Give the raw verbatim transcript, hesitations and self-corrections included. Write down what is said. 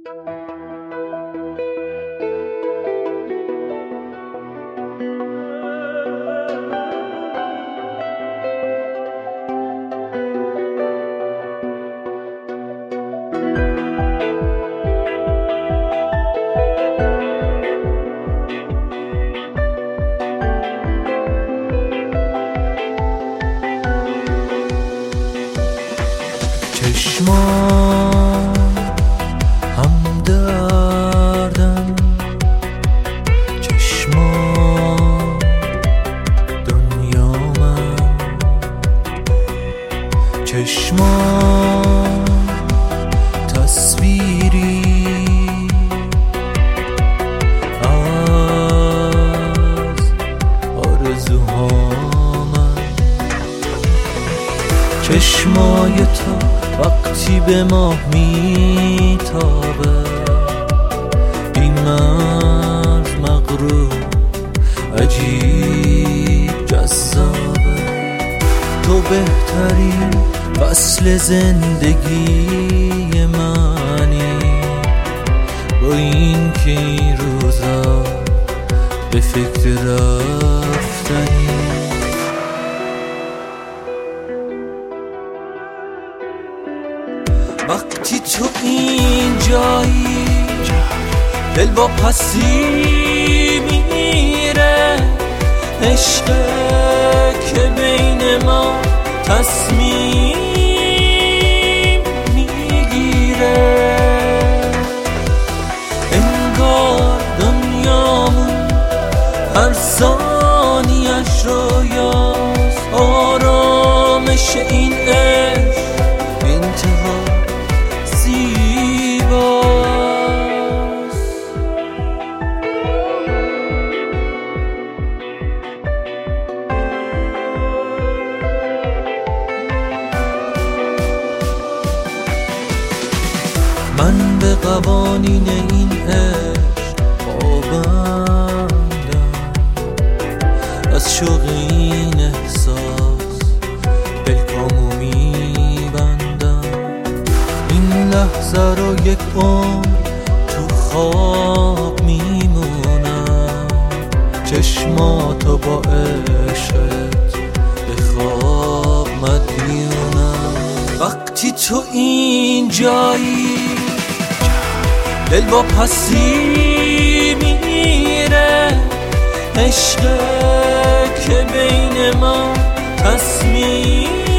چشمان همدردن، چشمان دنیا من، چشمان تصویری از آرزوها من، چشمای تو وقتی به ماه میتابه بی مرز مغرور عجیب جذابه. تو بهترین فصل زندگی منی، با این که این روزا به فکر رفتنی. وقتی تو این جایی دل با پسی میره، عشقه که بین ما تصمیم میگیره. انگار دنیامون هر ثانیش رویاست، آرامش این عشق انتها من به قوانین این عشق پابندم، از شوق این احساس پلکامو میبندم. این لحظه رو یک عمر تو خواب میمونم، چشماتو با عشقت به خواب مدیونم. وقتی تو این جایی دل با پسی میره، عشقه که بین ما تصمیم